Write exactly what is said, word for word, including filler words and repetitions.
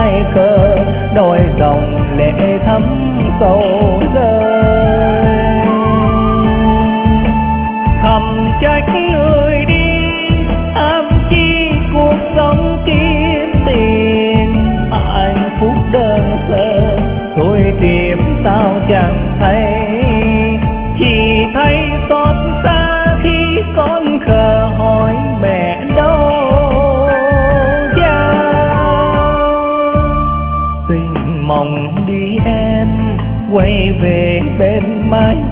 ngây khờ, đôi dòng lệ thấm sâu rơi. Thầm trách người đi ham chi cuộc sống kiếm tiền, hạnh phúc đơn sơ tôi tìm sao chẳng thấy, chỉ thấy xót xa khi con khờ hỏi mẹ đâu cha. Tình mộng đi em quay về bên mái